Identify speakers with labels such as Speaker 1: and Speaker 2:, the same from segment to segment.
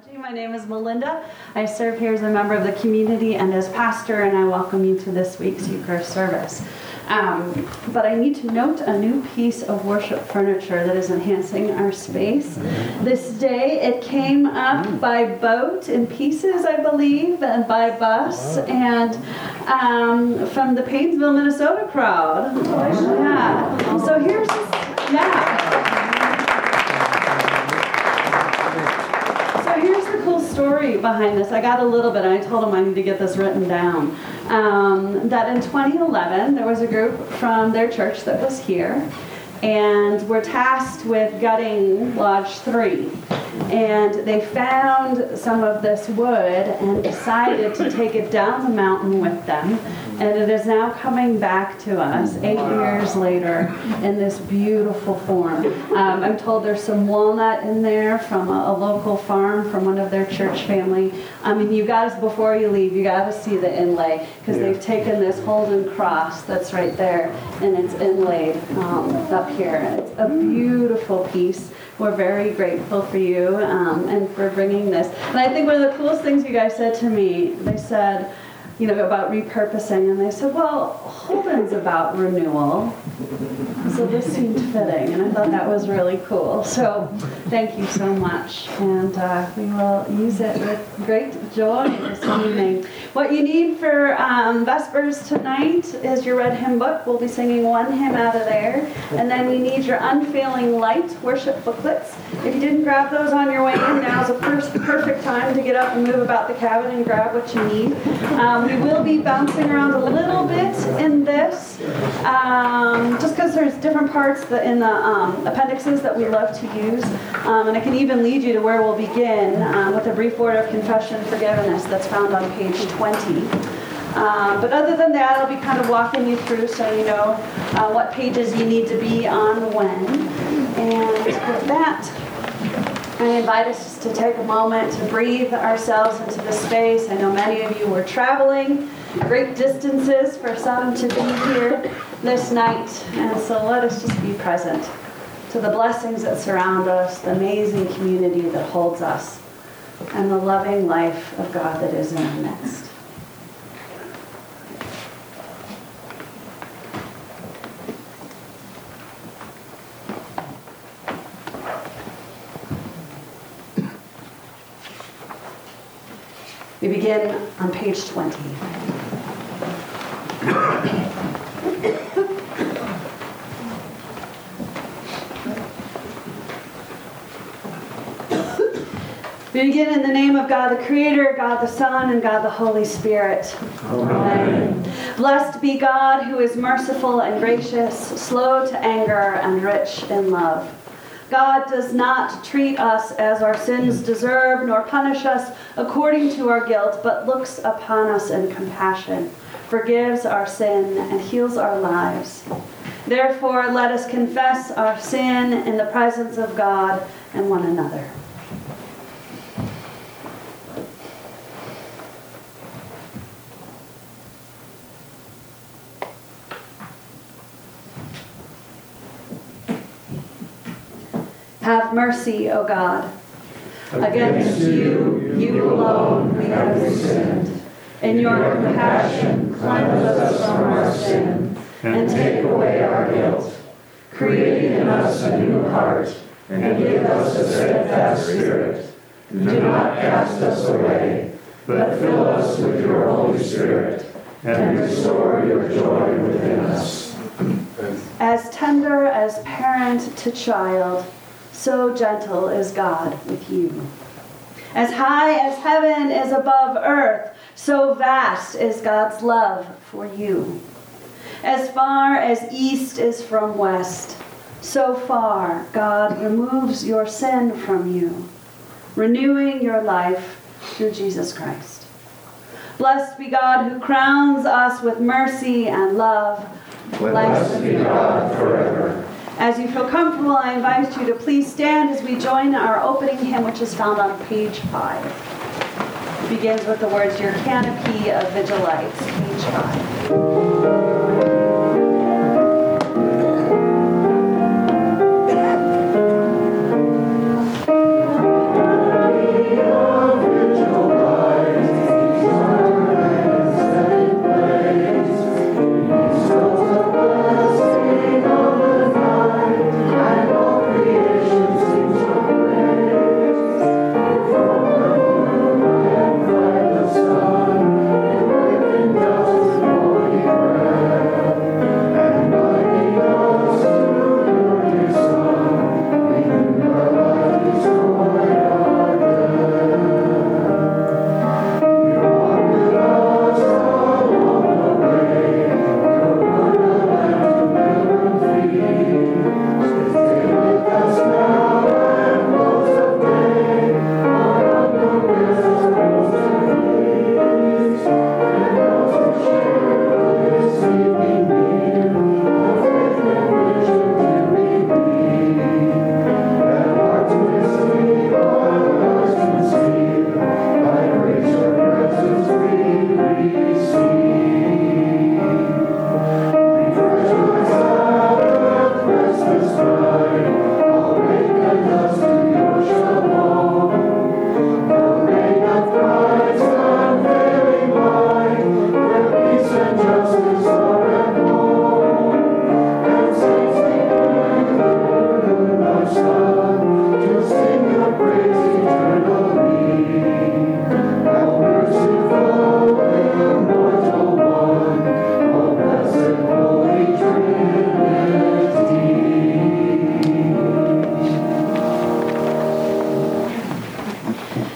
Speaker 1: My name is Melinda. I serve here as a member of the community and as pastor, and I welcome you to this week's Eucharist service. But I need to note a new piece of worship furniture that is enhancing our space. This day it came up by boat in pieces, I believe, and by bus, and from the Paynesville, Minnesota crowd. Yeah. So here's this, Here's the cool story behind this. I got a little bit, and I told him I need to get this written down. That in 2011, there was a group from their church that was here, and were tasked with gutting Lodge 3. And they found some of this wood and decided to take it down the mountain with them. And it is now coming back to us 8 years later in this beautiful form. I'm told there's some walnut in there from a local farm from one of their church family. I mean, you guys, before you leave, you got to see the inlay, because they've taken this Holden cross that's right there and it's inlaid up here. It's a beautiful piece. We're very grateful for you and for bringing this. And I think one of the coolest things you guys said to me, they said, about repurposing, and they said, well, Holden's about renewal. So this seemed fitting, and I thought that was really cool. So thank you so much, and we will use it with great joy this evening. What you need for Vespers tonight is your red hymn book. We'll be singing one hymn out of there, and then you need your Unfailing Light worship booklets. If you didn't grab those on your way in, now's a perfect time to get up and move about the cabin and grab what you need. We will be bouncing around a little bit in this, just because there's different parts in the appendixes that we love to use, and I can even lead you to where we'll begin with a brief word of confession and forgiveness that's found on page 20. But other than that, I'll be kind of walking you through so you know what pages you need to be on when. And with that, I invite us just to take a moment to breathe ourselves into the space. I know many of you were traveling great distances for some to be here this night. And so let us just be present to the blessings that surround us, the amazing community that holds us, and the loving life of God that is in our midst. We begin on page 20. We begin in the name of God the Creator, God the Son, and God the Holy Spirit. Amen. Blessed be God, who is merciful and gracious, slow to anger, and rich in love. God does not treat us as our sins deserve, nor punish us according to our guilt, but looks upon us in compassion, forgives our sin, and heals our lives. Therefore, let us confess our sin in the presence of God and one another. Have mercy, O God. Against you alone we have sinned. In your compassion, cleanse us from our sin, and take away our guilt. Create in us a new heart, and give us a steadfast spirit. Do not cast us away, but fill us with your Holy Spirit, and restore your joy within us. As tender as parent to child, so gentle is God with you. As high as heaven is above earth, so vast is God's love for you. As far as east is from west, so far God removes your sin from you, renewing your life through Jesus Christ. Blessed be God who crowns us with mercy and love. Blessed be God forever. As you feel comfortable, I invite you to please stand as we join our opening hymn, which is found on page 5. It begins with the words, Your Canopy of Vigil Lights, page 5. Your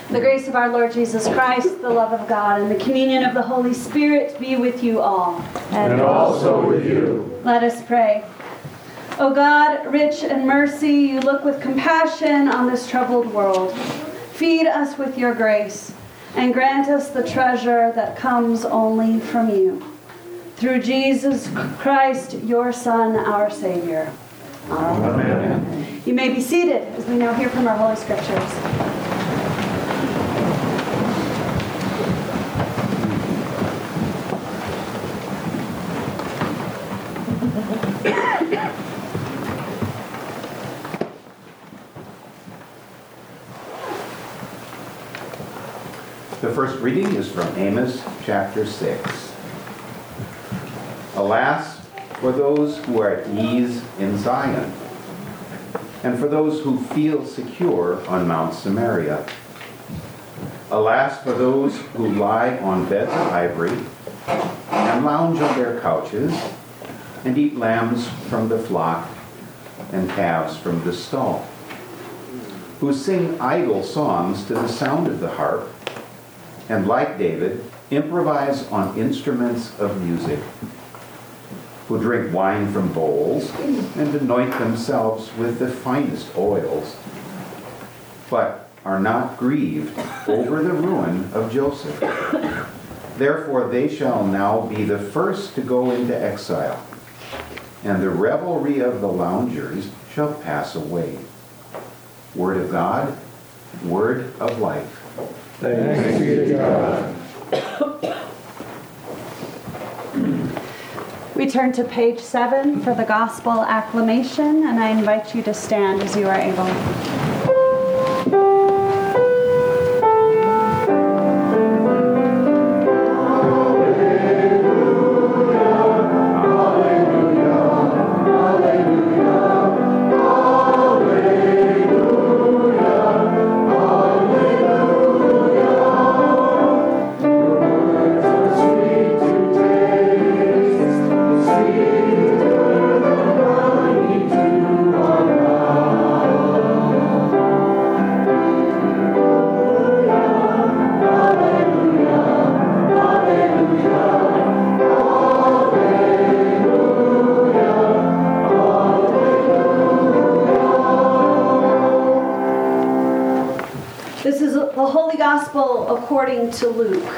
Speaker 1: The grace of our Lord Jesus Christ, the love of God, and the communion of the Holy Spirit be with you all.
Speaker 2: And also with you.
Speaker 1: Let us pray. O God, rich in mercy, you look with compassion on this troubled world. Feed us with your grace, and grant us the treasure that comes only from you. Through Jesus Christ, your Son, our Savior. Amen. Amen. You may be seated as we now hear from our Holy Scriptures.
Speaker 3: The first reading is from Amos chapter 6. Alas, for those who are at ease in Zion, and for those who feel secure on Mount Samaria. Alas, for those who lie on beds of ivory, and lounge on their couches, and eat lambs from the flock, and calves from the stall, who sing idle songs to the sound of the harp, and like David, improvise on instruments of music, who drink wine from bowls and anoint themselves with the finest oils, but are not grieved over the ruin of Joseph. Therefore they shall now be the first to go into exile, and the revelry of the loungers shall pass away. Word of God, word of life.
Speaker 2: Thanks be to God.
Speaker 1: We turn to page 7 for the Gospel acclamation, and I invite you to stand as you are able. This is the Holy Gospel according to Luke.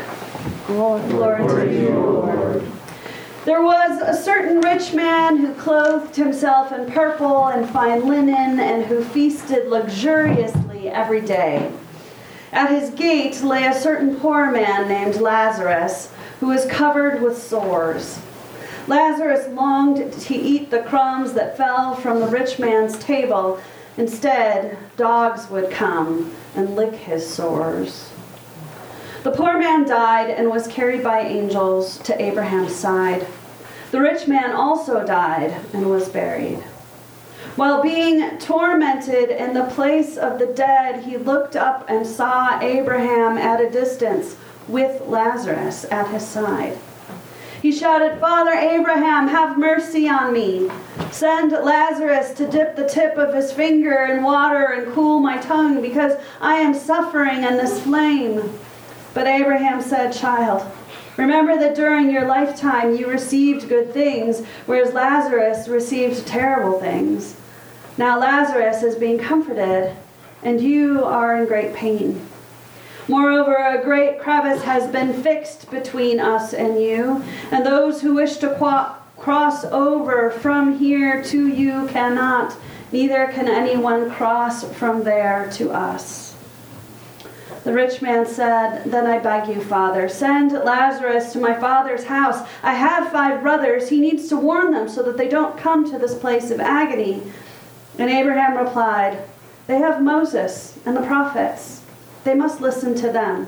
Speaker 1: Glory to you, Lord. There was a certain rich man who clothed himself in purple and fine linen, and who feasted luxuriously every day. At his gate lay a certain poor man named Lazarus, who was covered with sores. Lazarus longed to eat the crumbs that fell from the rich man's table. Instead, dogs would come and lick his sores. The poor man died and was carried by angels to Abraham's side. The rich man also died and was buried. While being tormented in the place of the dead, he looked up and saw Abraham at a distance with Lazarus at his side. He shouted, "Father Abraham, have mercy on me. Send Lazarus to dip the tip of his finger in water and cool my tongue, because I am suffering in this flame." But Abraham said, "Child, remember that during your lifetime you received good things, whereas Lazarus received terrible things. Now Lazarus is being comforted, and you are in great pain. Moreover, a great crevice has been fixed between us and you, and those who wish to cross over from here to you cannot, neither can anyone cross from there to us." The rich man said, "Then I beg you, Father, send Lazarus to my father's house. I have 5 brothers. He needs to warn them so that they don't come to this place of agony." And Abraham replied, "They have Moses and the prophets. They must listen to them."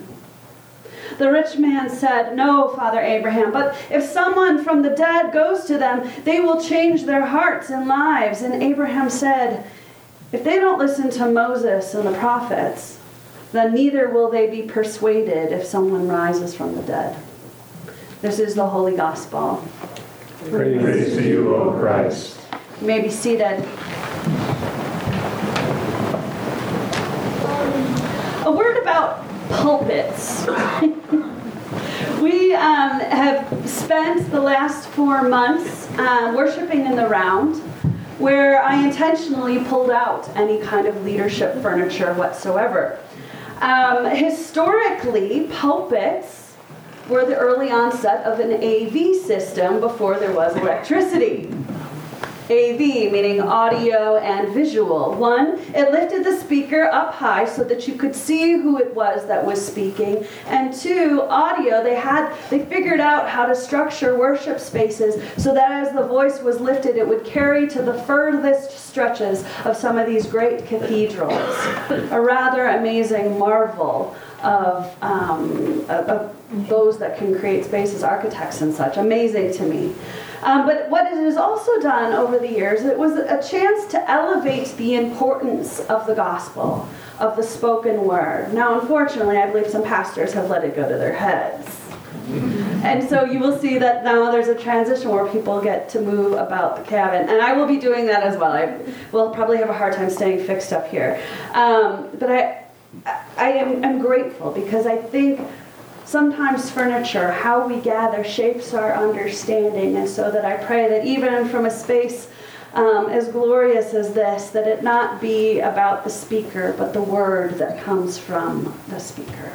Speaker 1: The rich man said, "No, Father Abraham, but if someone from the dead goes to them, they will change their hearts and lives." And Abraham said, "If they don't listen to Moses and the prophets, then neither will they be persuaded if someone rises from the dead." This is the Holy Gospel.
Speaker 2: Praise to you, O Christ.
Speaker 1: You may be seated. A word about pulpits. We have spent the last 4 months worshiping in the round, where I intentionally pulled out any kind of leadership furniture whatsoever. Historically, pulpits were the early onset of an AV system before there was electricity. AV, meaning audio and visual. One, it lifted the speaker up high so that you could see who it was that was speaking. And two, audio, they figured out how to structure worship spaces so that as the voice was lifted, it would carry to the furthest stretches of some of these great cathedrals. A rather amazing marvel of those that can create spaces, architects and such. Amazing to me. But what it has also done over the years, it was a chance to elevate the importance of the gospel, of the spoken word. Now, unfortunately, I believe some pastors have let it go to their heads. And so you will see that now there's a transition where people get to move about the cabin. And I will be doing that as well. I will probably have a hard time staying fixed up here. But I am grateful because I think sometimes furniture, how we gather, shapes our understanding. And so that I pray that even from a space as glorious as this, that it not be about the speaker, but the word that comes from the speaker.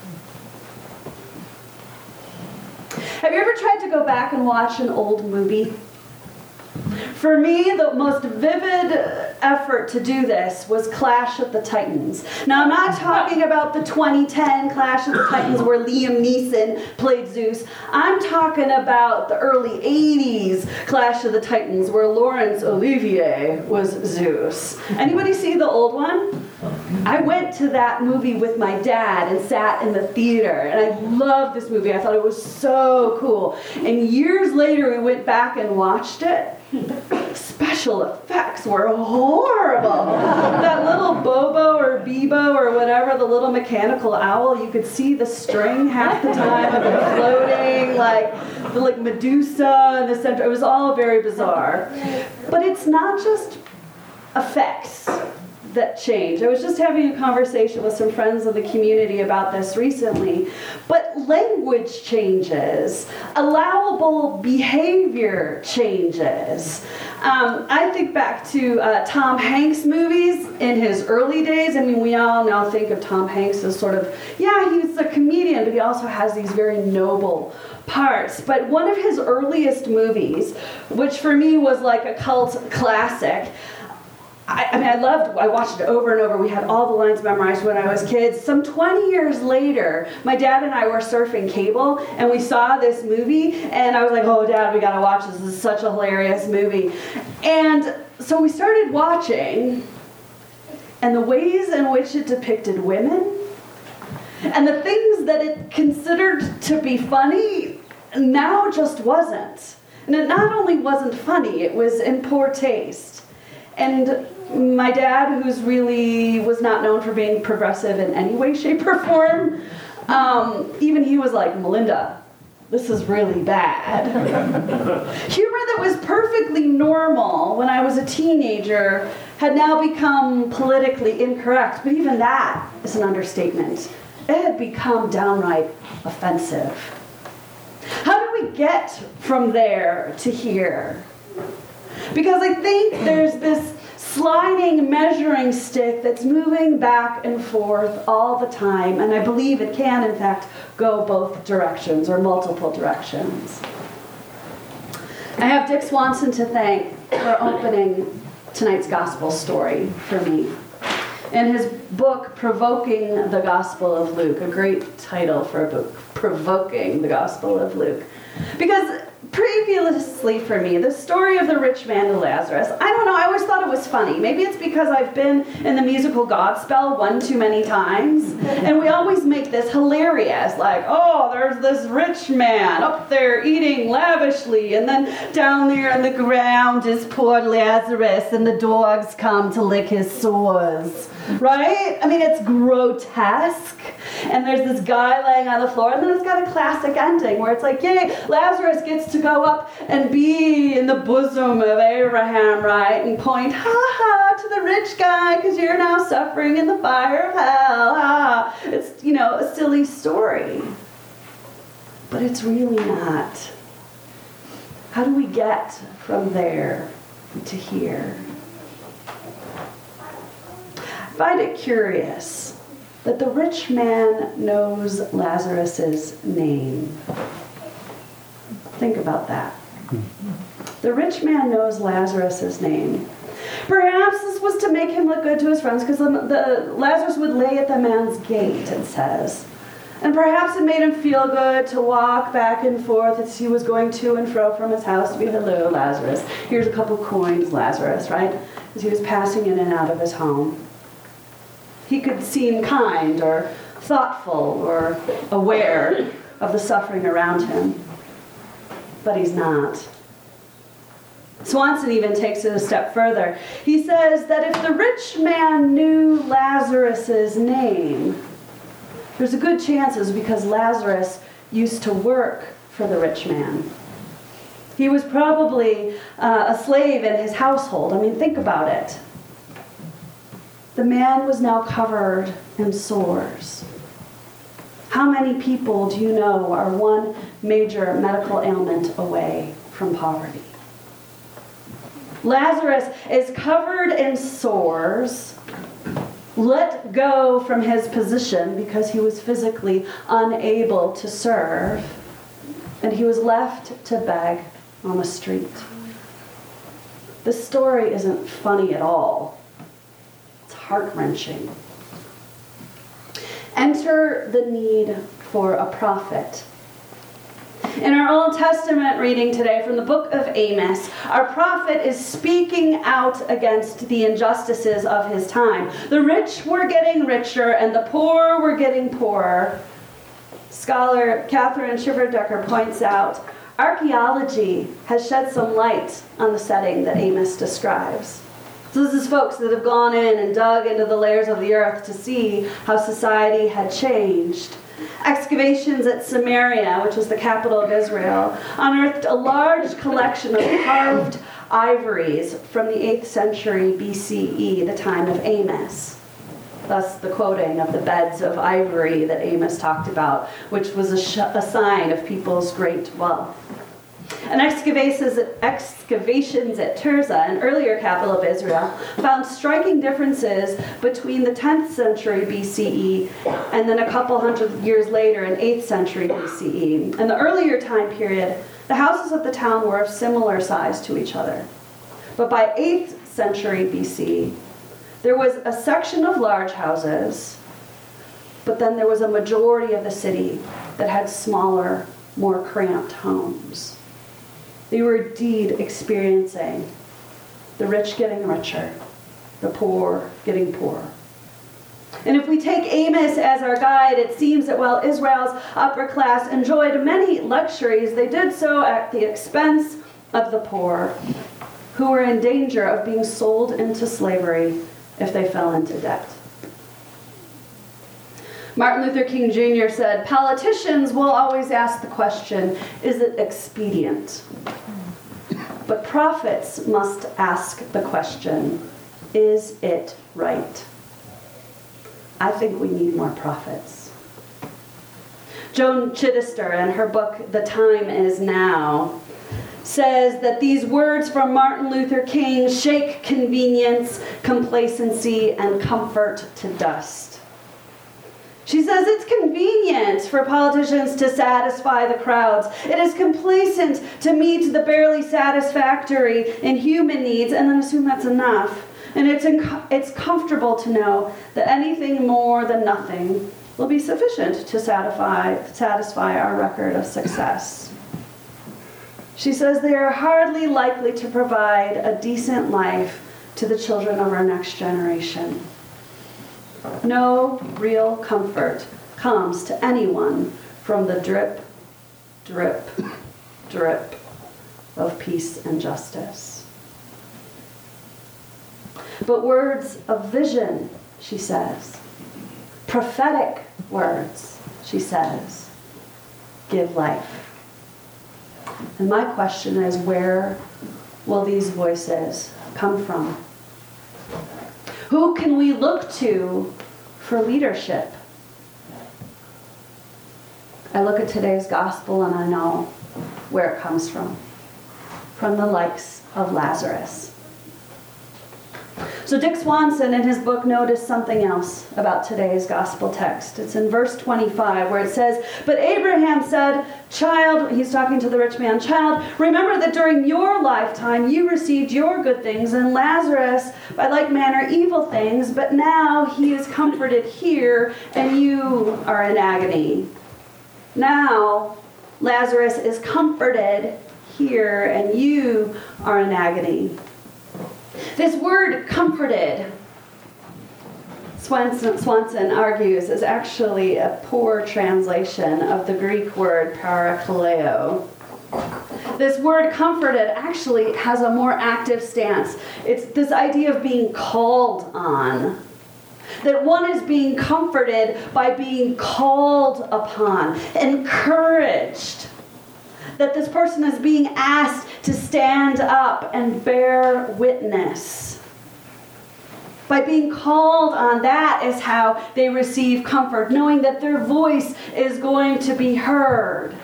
Speaker 1: Have you ever tried to go back and watch an old movie? For me, the most vivid effort to do this was Clash of the Titans. Now, I'm not talking about the 2010 Clash of the Titans where Liam Neeson played Zeus. I'm talking about the early 80s Clash of the Titans where Laurence Olivier was Zeus. Anybody see the old one? I went to that movie with my dad and sat in the theater, and I loved this movie. I thought it was so cool. And years later, we went back and watched it. Special effects were horrible. That little Bobo or Bebo or whatever, the little mechanical owl, you could see the string half the time of it floating, like Medusa in the center. It was all very bizarre. But it's not just effects that change. I was just having a conversation with some friends of the community about this recently. But language changes. Allowable behavior changes. I think back to Tom Hanks movies in his early days. I mean, we all now think of Tom Hanks as sort of, he's a comedian, but he also has these very noble parts. But one of his earliest movies, which for me was like a cult classic, I watched it over and over. We had all the lines memorized when I was kids. Some 20 years later, my dad and I were surfing cable, and we saw this movie, and I was like, oh, Dad, we gotta watch this. This is such a hilarious movie. And so we started watching, and the ways in which it depicted women, and the things that it considered to be funny, now just wasn't. And it not only wasn't funny, it was in poor taste. And my dad, who's really was not known for being progressive in any way, shape, or form, even he was like, Melinda, this is really bad. Humor that was perfectly normal when I was a teenager had now become politically incorrect, but even that is an understatement. It had become downright offensive. How do we get from there to here? Because I think there's this sliding measuring stick that's moving back and forth all the time, and I believe it can, in fact, go both directions or multiple directions. I have Dick Swanson to thank for opening tonight's gospel story for me. In his book, Provoking the Gospel of Luke, a great title for a book, Provoking the Gospel of Luke. Because previously for me, the story of the rich man and Lazarus, I don't know, I always thought it was funny. Maybe it's because I've been in the musical Godspell one too many times, and we always make this hilarious, like, oh, there's this rich man up there eating lavishly, and then down there on the ground is poor Lazarus, and the dogs come to lick his sores. right? I mean, it's grotesque. And there's this guy laying on the floor, and then it's got a classic ending where it's like, yay, Lazarus gets to go up and be in the bosom of Abraham, right? And point, ha ha, to the rich guy, because you're now suffering in the fire of hell, ha. It's, a silly story. But it's really not. How do we get from there to here? I find it curious that the rich man knows Lazarus' name. Think about that. The rich man knows Lazarus' name. Perhaps this was to make him look good to his friends, because Lazarus would lay at the man's gate, it says. And perhaps it made him feel good to walk back and forth as he was going to and fro from his house to be, hello, Lazarus. Here's a couple coins, Lazarus, right? As he was passing in and out of his home. He could seem kind or thoughtful or aware of the suffering around him. But he's not. Swanson even takes it a step further. He says that if the rich man knew Lazarus' name, there's a good chance it's because Lazarus used to work for the rich man. He was probably a slave in his household. I mean, think about it. The man was now covered in sores. How many people do you know are one major medical ailment away from poverty? Lazarus is covered in sores, let go from his position because he was physically unable to serve, and he was left to beg on the street. This story isn't funny at all. It's heart-wrenching. Enter the need for a prophet. In our Old Testament reading today from the book of Amos, our prophet is speaking out against the injustices of his time. The rich were getting richer and the poor were getting poorer. Scholar Catherine Shiverdecker points out, archaeology has shed some light on the setting that Amos describes. So this is folks that have gone in and dug into the layers of the earth to see how society had changed. Excavations at Samaria, which was the capital of Israel, unearthed a large collection of carved ivories from the 8th century BCE, the time of Amos. Thus the quoting of the beds of ivory that Amos talked about, which was a sign of people's great wealth. And excavations at Tirzah, an earlier capital of Israel, found striking differences between the 10th century BCE and then a couple hundred years later in 8th century BCE. In the earlier time period, the houses of the town were of similar size to each other. But by 8th century BC, there was a section of large houses, but then there was a majority of the city that had smaller, more cramped homes. They were indeed experiencing the rich getting richer, the poor getting poorer. And if we take Amos as our guide, it seems that while Israel's upper class enjoyed many luxuries, they did so at the expense of the poor, who were in danger of being sold into slavery if they fell into debt. Martin Luther King Jr. said, politicians will always ask the question, is it expedient? But prophets must ask the question, is it right? I think we need more prophets. Joan Chittister, in her book, The Time Is Now, says that these words from Martin Luther King shake convenience, complacency, and comfort to dust. She says it's convenient for politicians to satisfy the crowds. It is complacent to meet the barely satisfactory in human needs and then assume that's enough. And it's comfortable to know that anything more than nothing will be sufficient to satisfy our record of success. She says they are hardly likely to provide a decent life to the children of our next generation. No real comfort comes to anyone from the drip, drip, drip of peace and justice. But words of vision she says. Prophetic words, she says, give life. And my question is, where will these voices come from? Who can we look to for leadership? I look at today's gospel and I know where it comes from the likes of Lazarus. So Dick Swanson in his book noticed something else about today's gospel text. It's in verse 25 where it says, "But Abraham said, 'Child,'" he's talking to the rich man, "'Child, remember that during your lifetime you received your good things, and Lazarus by like manner evil things, but now he is comforted here, and you are in agony.'" Now Lazarus is comforted here, and you are in agony. This word comforted, Swanson argues, is actually a poor translation of the Greek word parakaleo. This word comforted actually has a more active stance. It's this idea of being called on. That one is being comforted by being called upon, encouraged. That this person is being asked to stand up and bear witness. By being called on, that is how they receive comfort, knowing that their voice is going to be heard.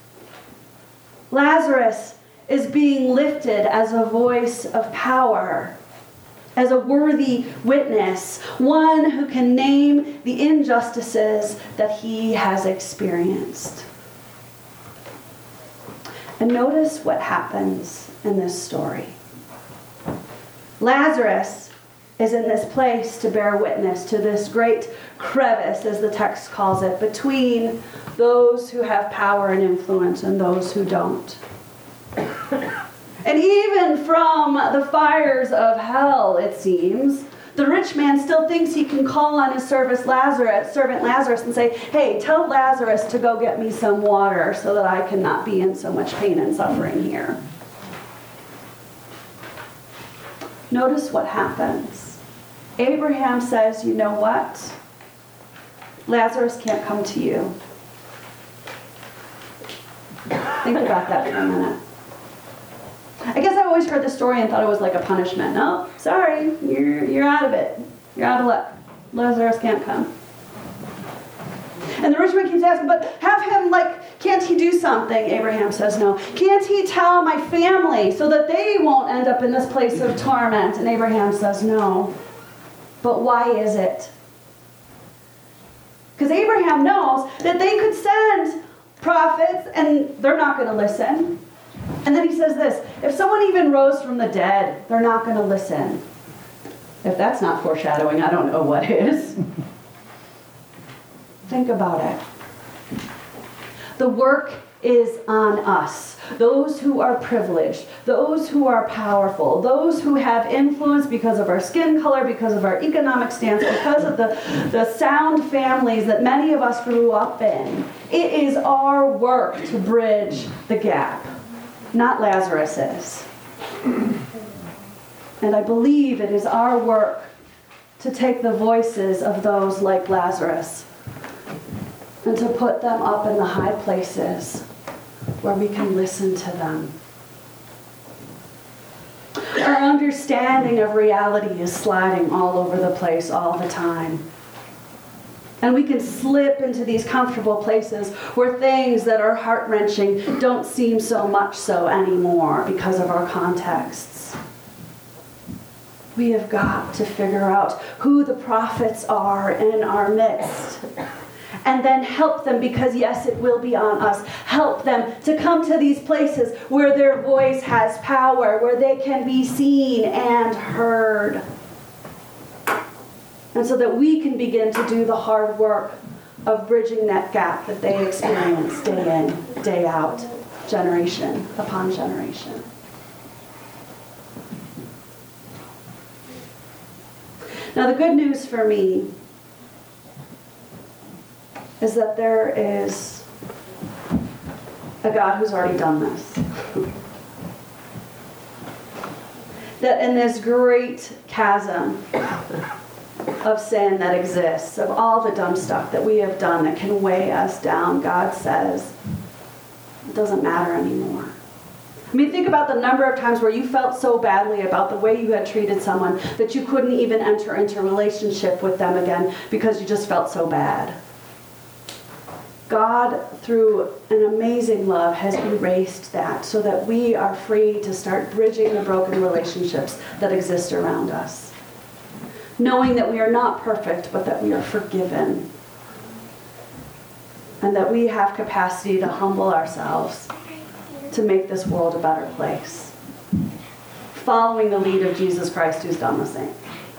Speaker 1: Lazarus is being lifted as a voice of power, as a worthy witness, one who can name the injustices that he has experienced. And notice what happens in this story. Lazarus is in this place to bear witness to this great crevice, as the text calls it, between those who have power and influence and those who don't. And even from the fires of hell, it seems, the rich man still thinks he can call on his servant Lazarus and say, "Hey, tell Lazarus to go get me some water so that I cannot be in so much pain and suffering here." Notice what happens. Abraham says, "You know what? Lazarus can't come to you." Think about that for a minute. I guess I always heard the story and thought it was like a punishment. No, sorry, you're out of it. You're out of luck. Lazarus can't come. And the rich man keeps asking, "But have him, can't he do something?" Abraham says, "No. Can't he tell my family so that they won't end up in this place of torment?" And Abraham says, "No. But why is it?" Because Abraham knows that they could send prophets and they're not going to listen. And then he says this, if someone even rose from the dead, they're not going to listen. If that's not foreshadowing, I don't know what is. Think about it. The work is on us. Those who are privileged, those who are powerful, those who have influence because of our skin color, because of our economic stance, because of the sound families that many of us grew up in. It is our work to bridge the gap. Not Lazarus's. And I believe it is our work to take the voices of those like Lazarus and to put them up in the high places where we can listen to them. Our understanding of reality is sliding all over the place all the time. And we can slip into these comfortable places where things that are heart-wrenching don't seem so much so anymore because of our contexts. We have got to figure out who the prophets are in our midst. And then help them, because yes, it will be on us. Help them to come to these places where their voice has power, where they can be seen and heard. And so that we can begin to do the hard work of bridging that gap that they experience day in, day out, generation upon generation. Now, the good news for me is that there is a God who's already done this. That in this great chasm of sin that exists, of all the dumb stuff that we have done that can weigh us down, God says, it doesn't matter anymore. I mean, think about the number of times where you felt so badly about the way you had treated someone that you couldn't even enter into a relationship with them again because you just felt so bad. God, through an amazing love, has erased that so that we are free to start bridging the broken relationships that exist around us. Knowing that we are not perfect, but that we are forgiven. And that we have capacity to humble ourselves to make this world a better place. Following the lead of Jesus Christ, who's done the same.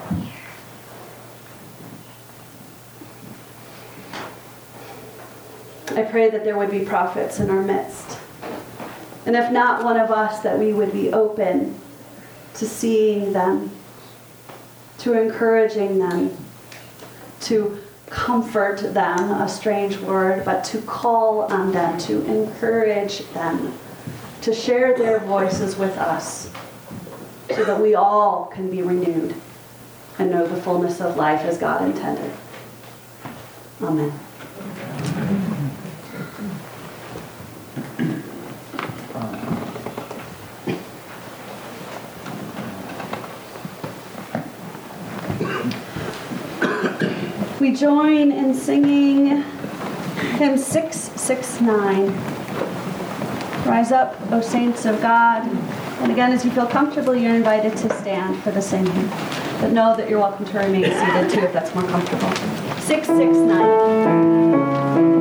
Speaker 1: I pray that there would be prophets in our midst. And if not one of us, that we would be open to seeing them, to encouraging them, to comfort them, a strange word, but to call on them, to encourage them, to share their voices with us, so that we all can be renewed and know the fullness of life as God intended. Amen. We join in singing hymn 669. Rise up, O saints of God. And again, as you feel comfortable, you're invited to stand for the singing. But know that you're welcome to remain seated too if that's more comfortable. 669.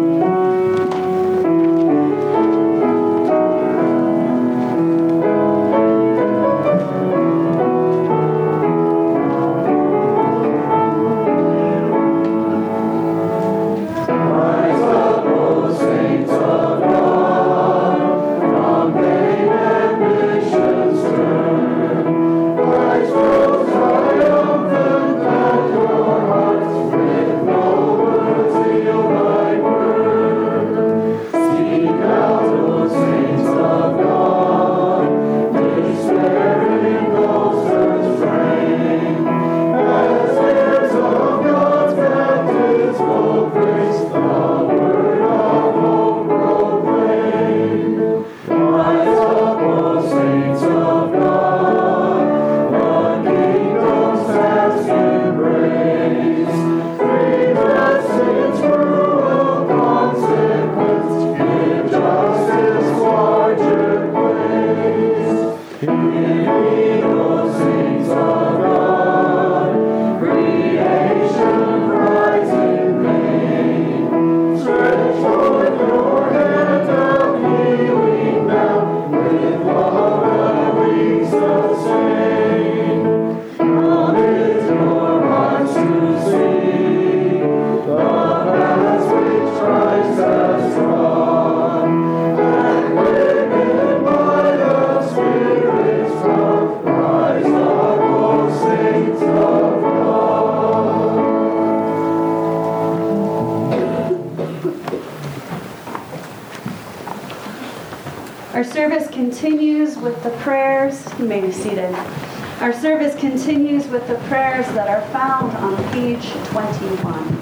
Speaker 1: Our service continues with the prayers. You may be seated. Our service continues with the prayers that are found on page 21.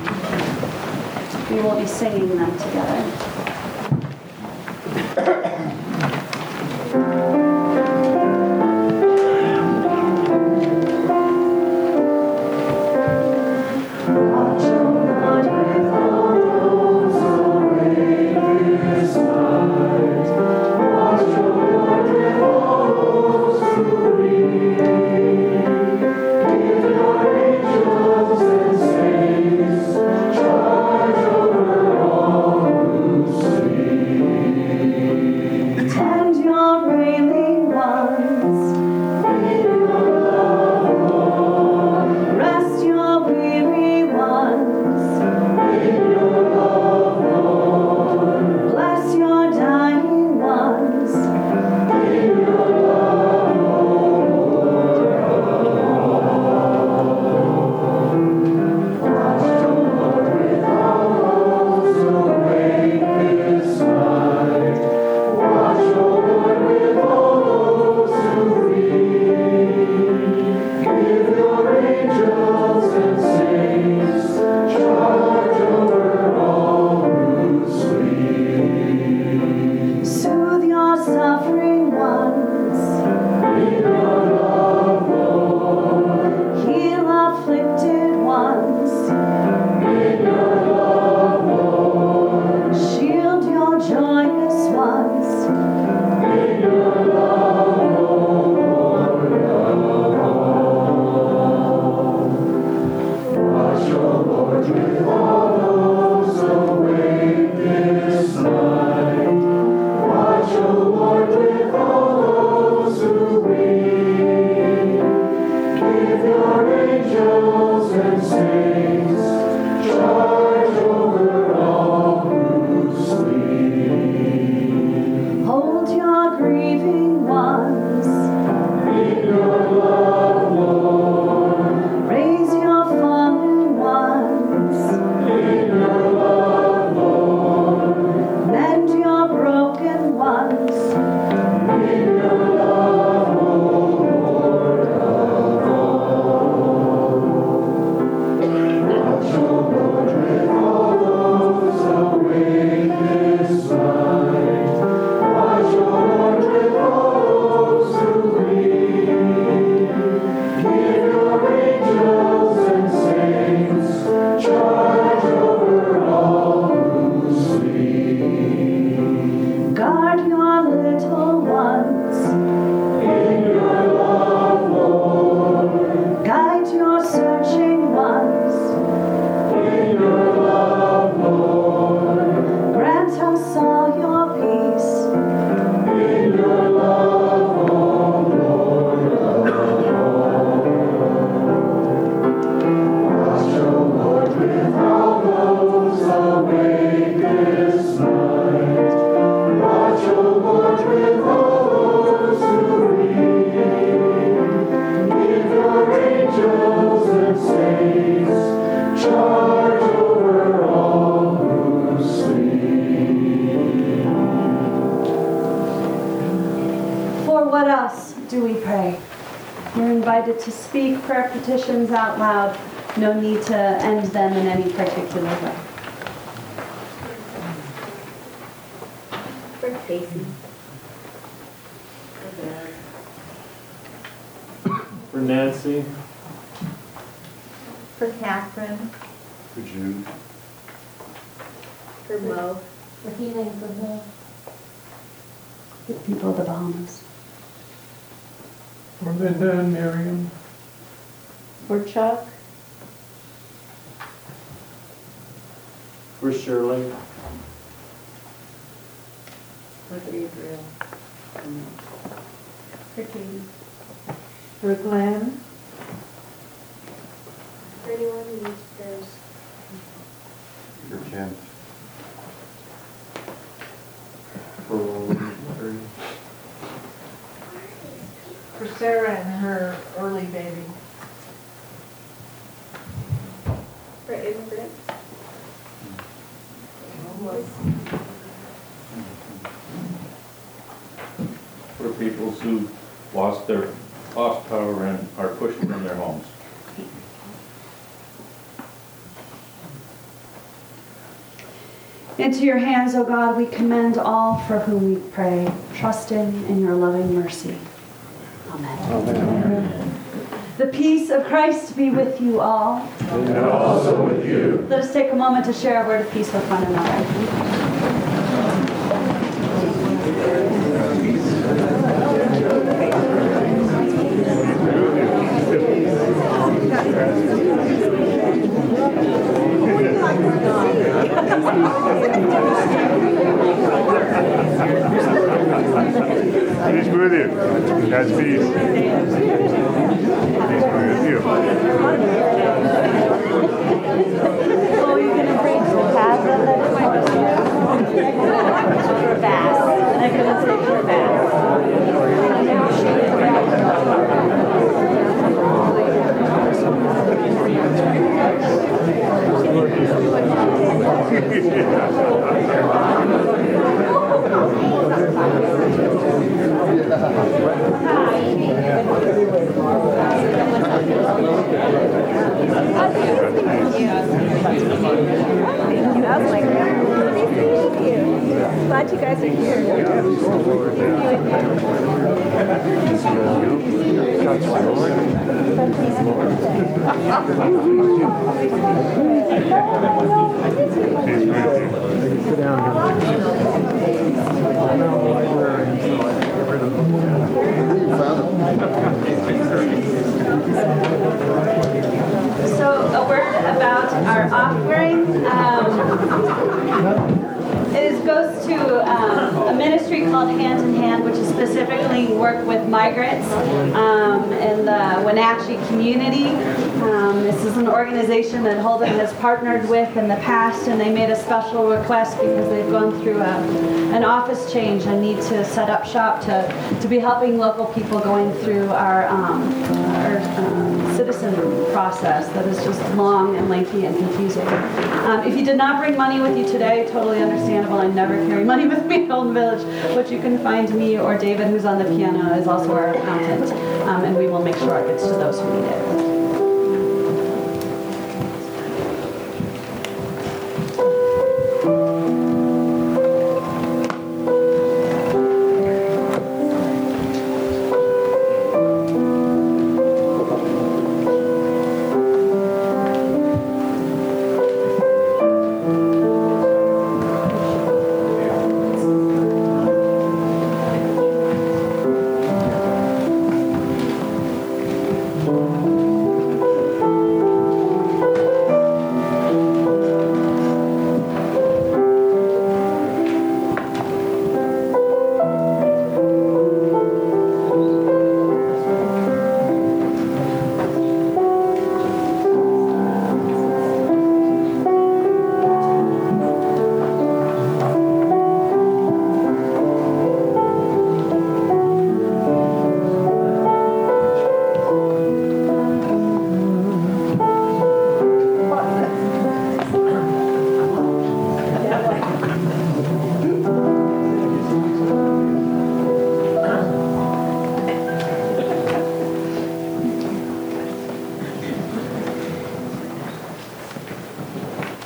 Speaker 1: We will be singing them together. do we pray? You're invited to speak prayer petitions out loud. No need to end them in any particular way.
Speaker 4: For Casey.
Speaker 2: For Nancy.
Speaker 4: For Catherine.
Speaker 3: For Jude.
Speaker 4: For Mo.
Speaker 5: For healing for Mo.
Speaker 1: The people of the Bahamas.
Speaker 2: For Linda and Miriam.
Speaker 4: For Chuck.
Speaker 2: For Shirley.
Speaker 4: For Gabriel.
Speaker 1: For Katie.
Speaker 4: For Glenn.
Speaker 5: For anyone who needs prayers.
Speaker 3: For Kent.
Speaker 2: For Rosemary.
Speaker 4: For Sarah and her early baby.
Speaker 5: For immigrants.
Speaker 6: For people who lost power and are pushed from their homes.
Speaker 1: Into your hands, O God, we commend all for whom we pray, trusting in your loving mercy. Amen. The peace of Christ be with you all.
Speaker 2: And also with you.
Speaker 1: Let us take a moment to share a word of peace with one another.
Speaker 7: Peace be with you. God's peace. Peace be with you.
Speaker 1: Oh, you're going to bring some pads on that? Fast. I couldn't say for
Speaker 4: I was like, glad you guys are here.
Speaker 2: Sit down.
Speaker 1: So a word about our offering. Goes to a ministry called Hand in Hand, which is specifically work with migrants in the Wenatchee community. This is an organization that Holden has partnered with in the past, and they made a special request because they've gone through an office change and need to set up shop to be helping local people going through our citizen process that is just long and lengthy and confusing. If you did not bring money with you today, totally understandable. I never carry money with me in Holden Village, but you can find me or David, who's on the piano, is also our accountant, and we will make sure it gets to those who need it.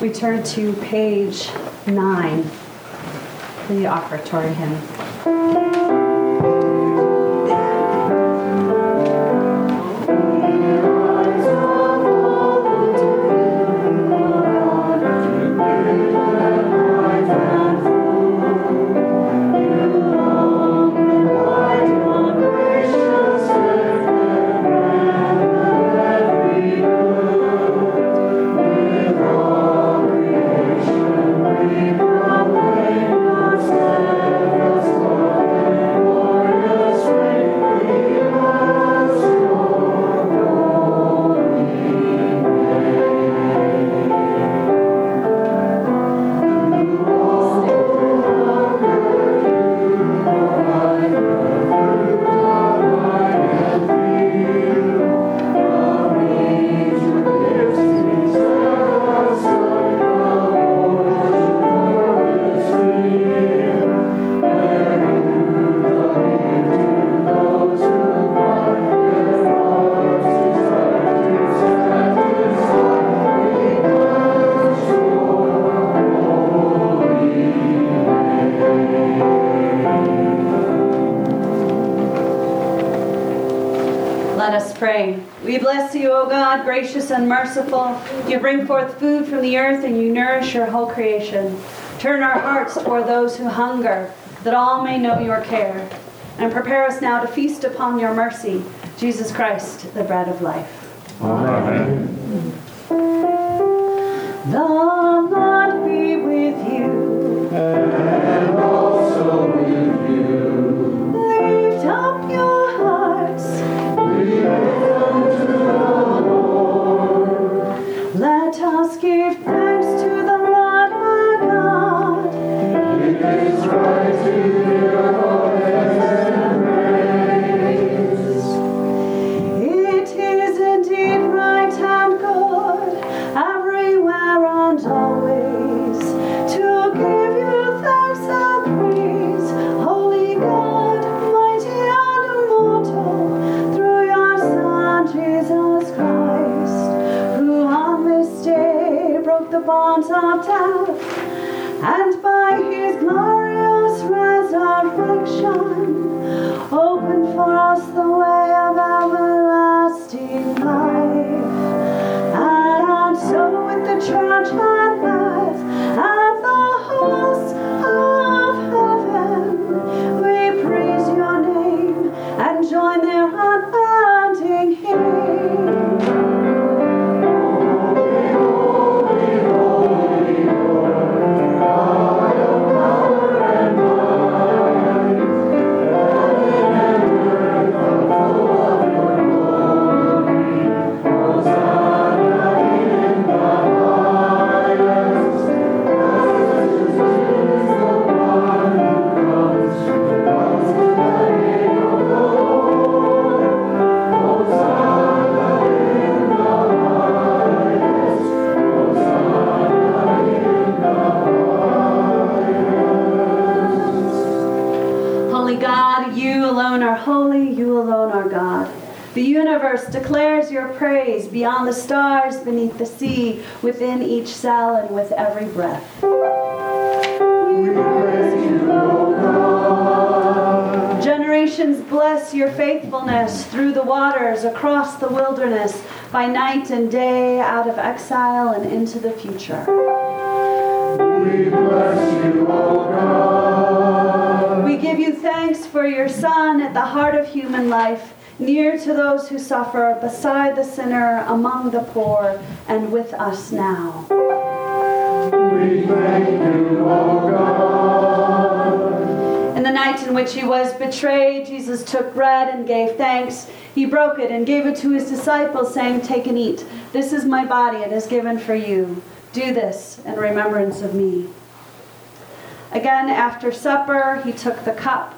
Speaker 1: we turn to page 9 for the offertory hymn. Let us pray. We bless you, O God, gracious and merciful. You bring forth food from the earth and you nourish your whole creation. Turn our hearts toward those who hunger, that all may know your care. And prepare us now to feast upon your mercy, Jesus Christ, the bread of life.
Speaker 7: Amen.
Speaker 1: The Lord be with you.
Speaker 2: And also with you.
Speaker 1: Lift up your hearts.
Speaker 2: We come to the Lord.
Speaker 1: Let us give thanks to the Lord our God.
Speaker 2: It is right to give our thanks and praise.
Speaker 1: It is indeed right and good, everywhere and always, to give you thanks and praise, Holy God, mighty and immortal, through your Son Jesus Christ, who on this day broke the bonds of death, and by his glorious resurrection opened for us the way of everlasting life. And so with the church on earth and the hosts of heaven, we praise your name and join their unending hymn. Holy God, you alone are holy, you alone are God. The universe declares your praise beyond the stars, beneath the sea, within each cell and with every breath.
Speaker 2: We praise you, O God.
Speaker 1: Generations bless your faithfulness through the waters, across the wilderness, by night and day, out of exile and into the future.
Speaker 2: We bless you, O God.
Speaker 1: We give you thanks for your Son at the heart of human life, near to those who suffer, beside the sinner, among the poor, and with us now.
Speaker 2: We thank you, O God.
Speaker 1: In the night in which he was betrayed, Jesus took bread and gave thanks. He broke it and gave it to his disciples, saying, "Take and eat. This is my body. It is given for you. Do this in remembrance of me." Again, after supper, he took the cup.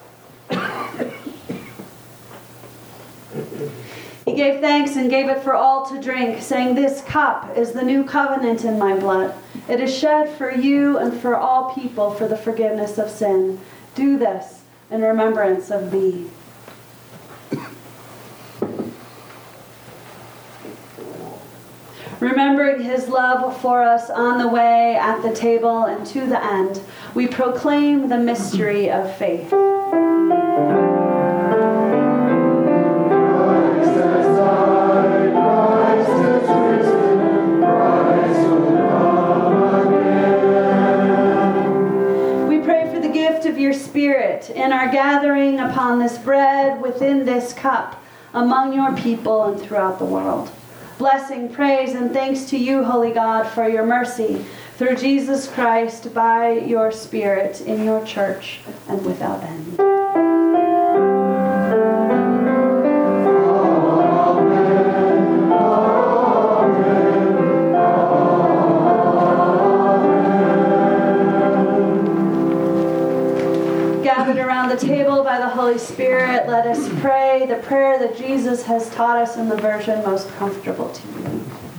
Speaker 1: He gave thanks and gave it for all to drink, saying, "This cup is the new covenant in my blood. It is shed for you and for all people for the forgiveness of sin. Do this in remembrance of me." Remembering his his love for us on the way, at the table, and to the end, we proclaim the mystery of faith.
Speaker 2: Christ has died, Christ has risen, Christ will come again.
Speaker 1: We pray for the gift of your Spirit in our gathering upon this bread, within this cup, among your people and throughout the world. Blessing, praise, and thanks to you, Holy God, for your mercy through Jesus Christ by your Spirit in your church and without end. Gathered around the table by the Holy Spirit, let us pray the prayer that Jesus has taught us in the version most comfortable to you.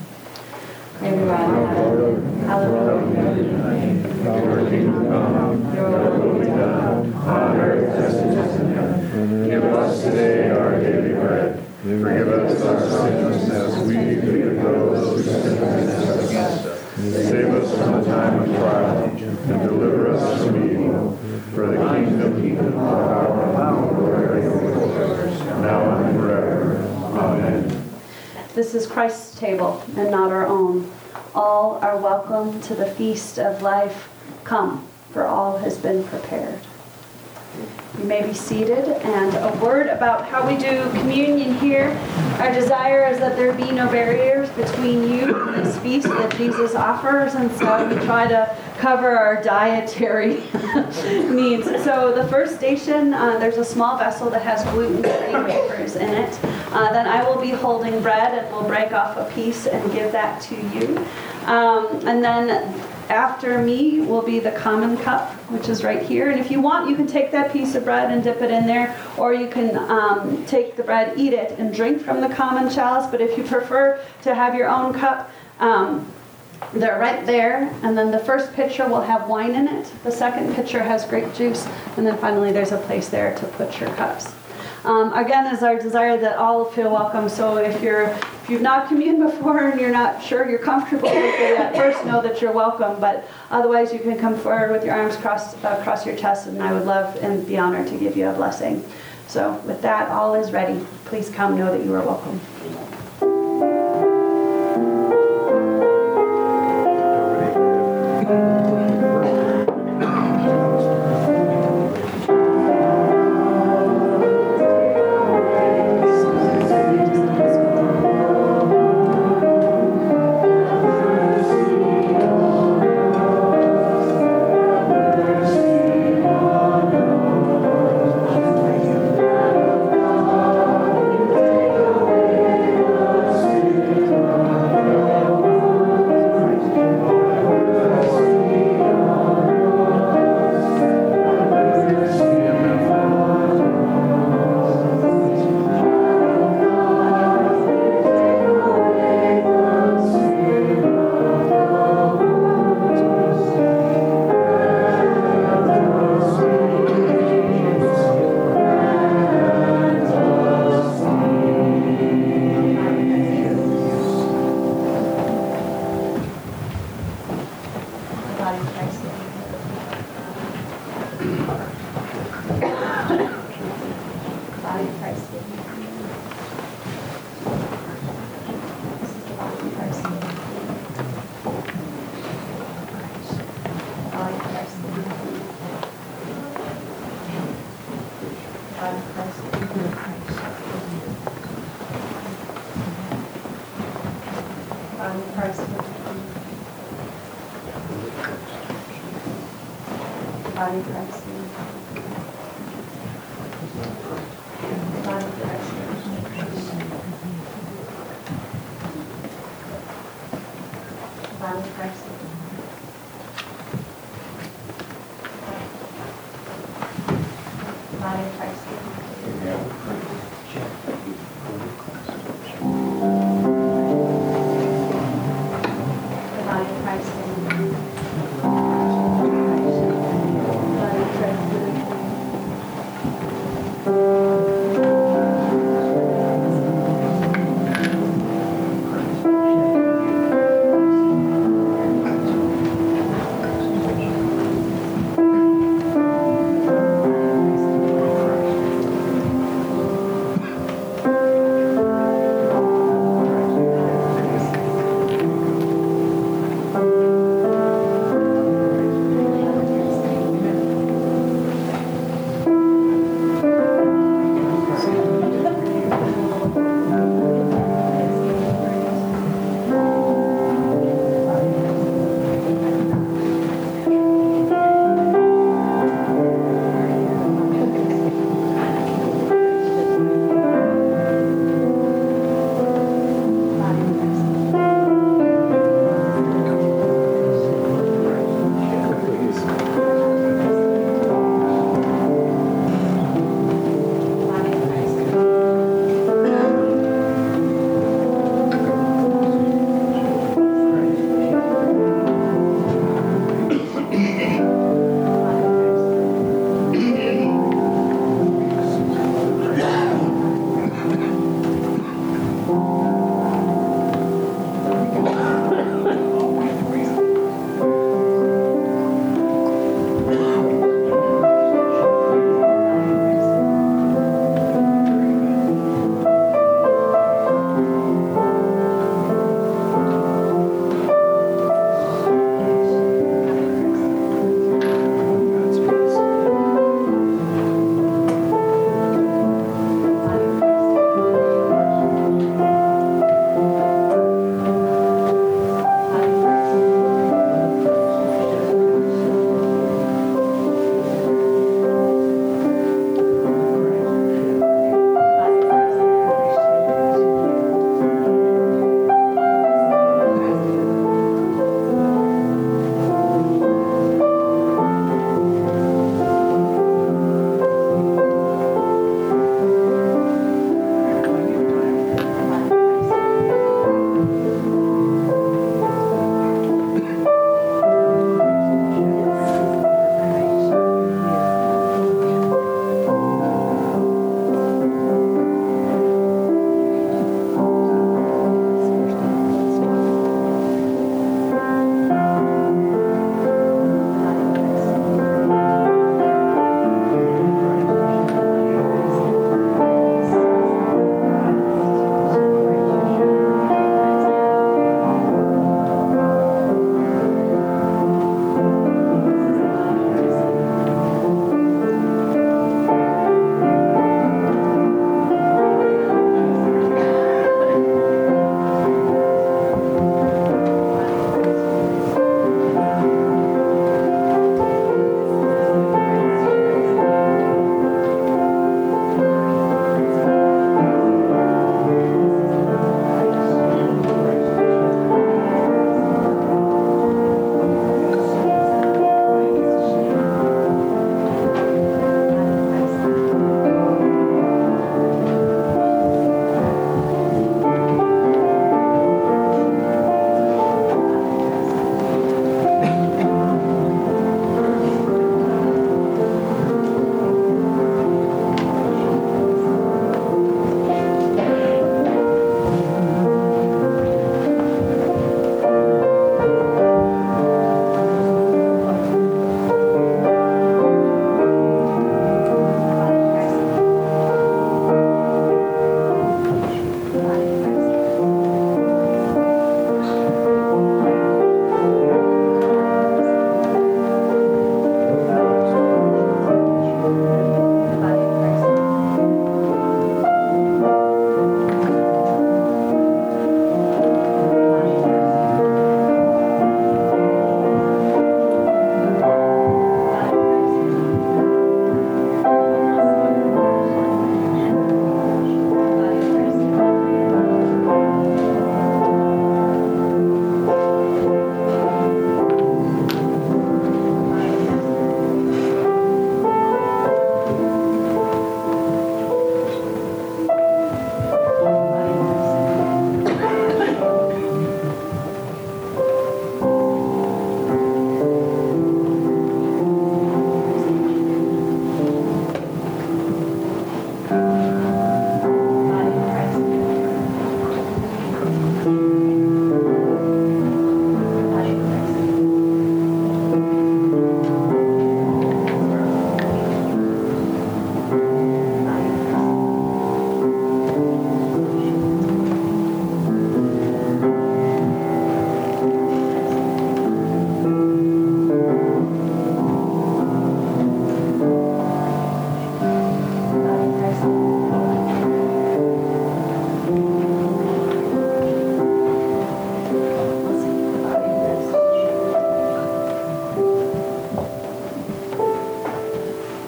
Speaker 2: Give us today our daily bread. Forgive us our sins as we forgive those who sin against us. Save us from the time of trial and deliver us from evil. For the kingdom, the power, and the glory are yours, now and forever. Amen.
Speaker 1: This is Christ's table and not our own. All are welcome to the feast of life. Come, for all has been prepared. You may be seated, and a word about how we do communion here. Our desire is that there be no barriers between you and this feast that Jesus offers, and so we try to cover our dietary needs. So the first station, there's a small vessel that has gluten-free wafers in it. Then I will be holding bread, and we'll break off a piece and give that to you. And then after me will be the common cup, which is right here. And if you want, you can take that piece of bread and dip it in there, or you can take the bread, eat it, and drink from the common chalice. But if you prefer to have your own cup, they're right there. And then the first pitcher will have wine in it. The second pitcher has grape juice. And then finally, there's a place there to put your cups. Again, is our desire that all feel welcome. So if you've not communed before and you're not sure you're comfortable with it at first, know that you're welcome. But otherwise, you can come forward with your arms crossed across your chest, and I would love and be honored to give you a blessing. So with that, all is ready. Please come, know that you are welcome.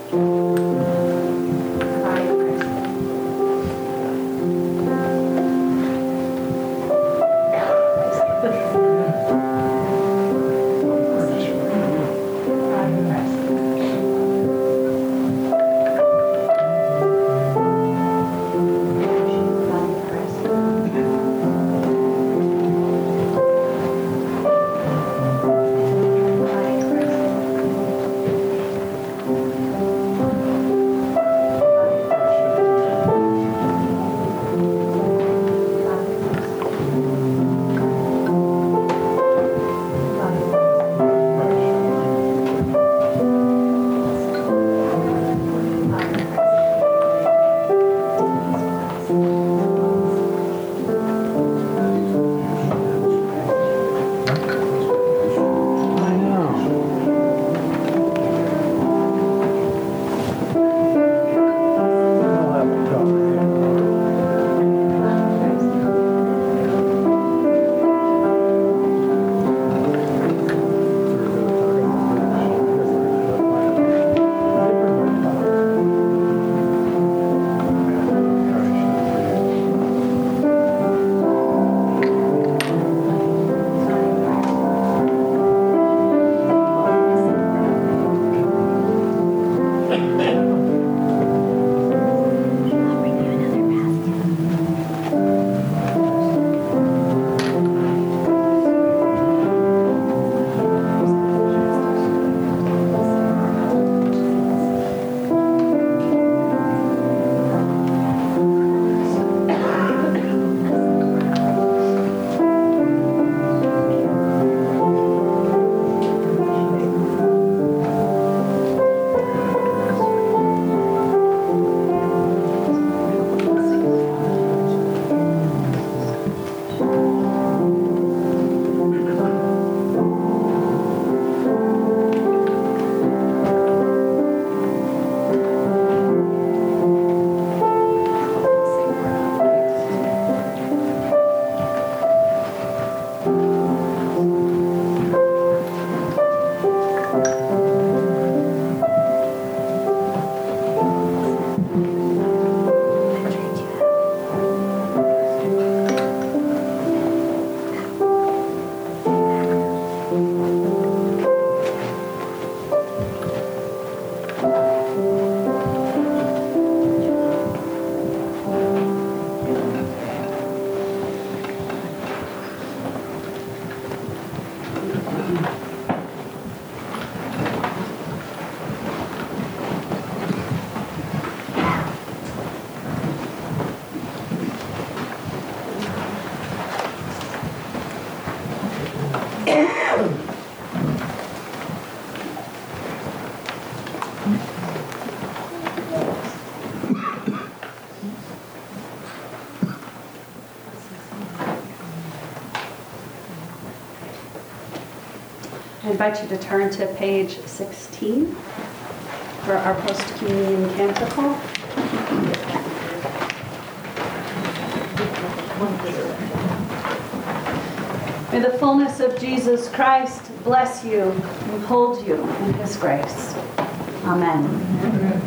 Speaker 1: I invite you to turn to page 16 for our post-communion canticle. May the fullness of Jesus Christ bless you and hold you in his grace. Amen.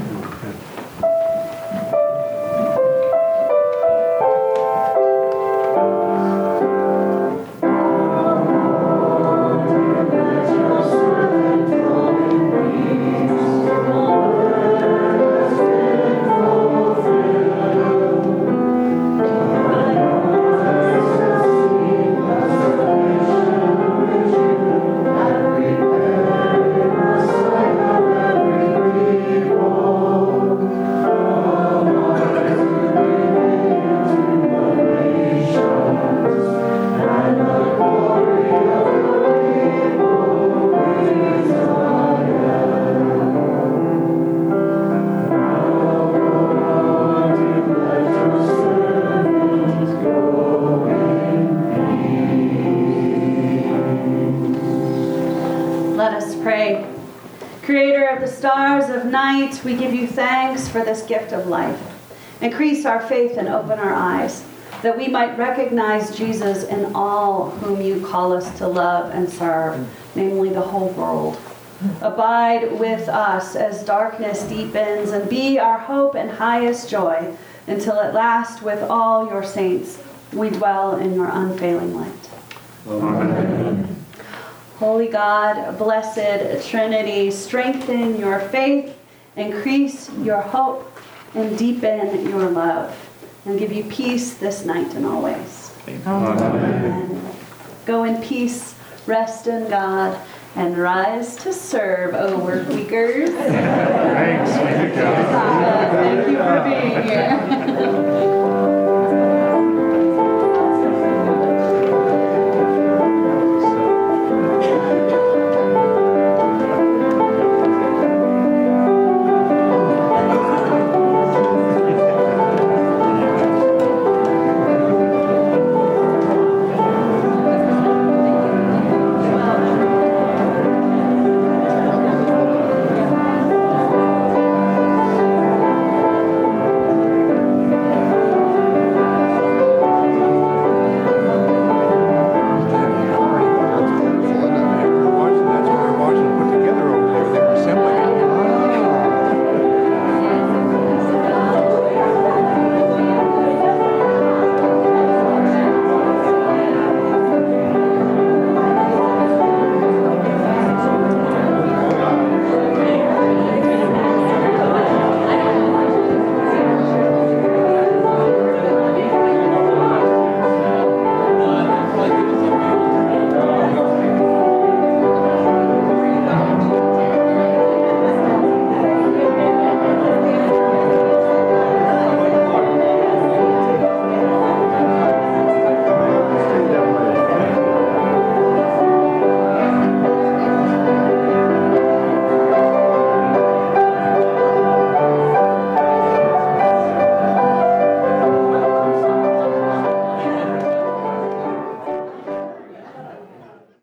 Speaker 1: Let us pray. Creator of the stars of night, we give you thanks for this gift of life. Increase our faith and open our eyes, that we might recognize Jesus in all whom you call us to love and serve, namely the whole world. Abide with us as darkness deepens, and be our hope and highest joy, until at last with all your saints we dwell in your unfailing light.
Speaker 7: Amen.
Speaker 1: Holy God, blessed Trinity, strengthen your faith, increase your hope, and deepen your love, and give you peace this night and always. Amen. Go in peace, rest in God, and rise to serve, O work weakers.
Speaker 7: Thanks. Thank you, Kathy.
Speaker 1: Thank you for being here.